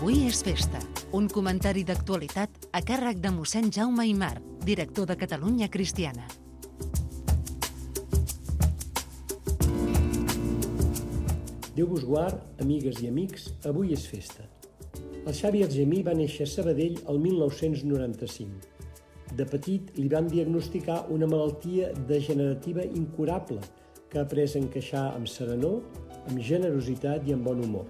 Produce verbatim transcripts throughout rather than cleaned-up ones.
Avui és festa. Un comentari d'actualitat a càrrec de mossèn Jaume Aimar, director de Catalunya Cristiana. Déu vos guard, amigues i amics, avui és festa. El Xavi Argemí va néixer a Sabadell el mil nou-cents noranta-cinc. De petit li van diagnosticar una malaltia degenerativa incurable que ha après a encaixar amb serenor, amb generositat i amb bon humor.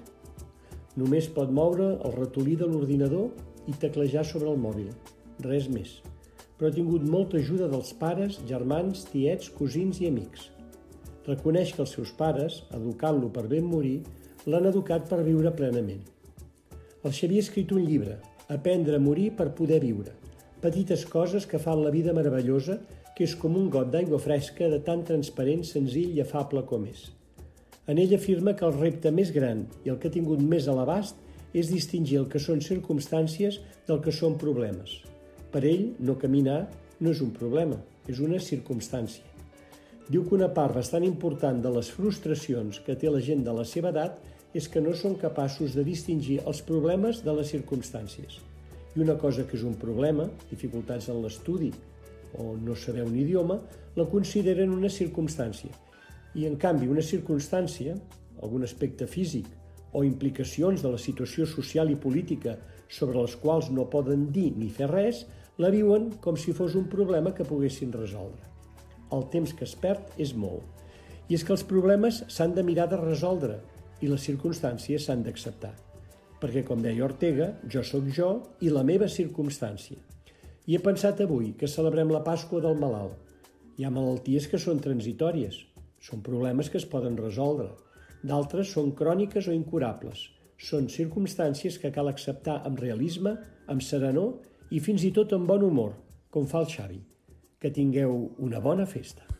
Només pot moure el ratolí de l'ordinador i teclejar sobre el mòbil, res més. Però ha tingut molta ajuda dels pares, germans, tiets, cosins i amics. Reconeix que els seus pares, educant-lo per ben morir, l'han educat per viure plenament. El Xavier ha escrit un llibre, Aprendre a morir per poder viure. Petites coses que fan la vida meravellosa, que és com un got d'aigua fresca de tan transparent, senzill i afable com és. En ell afirma que el repte més gran i el que ha tingut més a l'abast és distingir el que són circumstàncies del que són problemes. Per ell, no caminar no és un problema, és una circumstància. Diu que una part bastant important de les frustracions que té la gent de la seva edat és que no són capaços de distingir els problemes de les circumstàncies. I una cosa que és un problema, dificultats en l'estudi o no saber un idioma, la consideren una circumstància. I, en canvi, una circumstància, algun aspecte físic o implicacions de la situació social i política sobre les quals no poden dir ni fer res, la viuen com si fos un problema que poguessin resoldre. El temps que es perd és molt. I és que els problemes s'han de mirar de resoldre i les circumstàncies s'han d'acceptar. Perquè, com deia Ortega, jo sóc jo i la meva circumstància. I he pensat avui que celebrem la Pasqua del malalt. Hi ha malalties que són transitòries. Són problemes que es poden resoldre. D'altres són cròniques o incurables. Són circumstàncies que cal acceptar amb realisme, amb serenor i fins i tot amb bon humor, com fa el Xavi. Que tingueu una bona festa.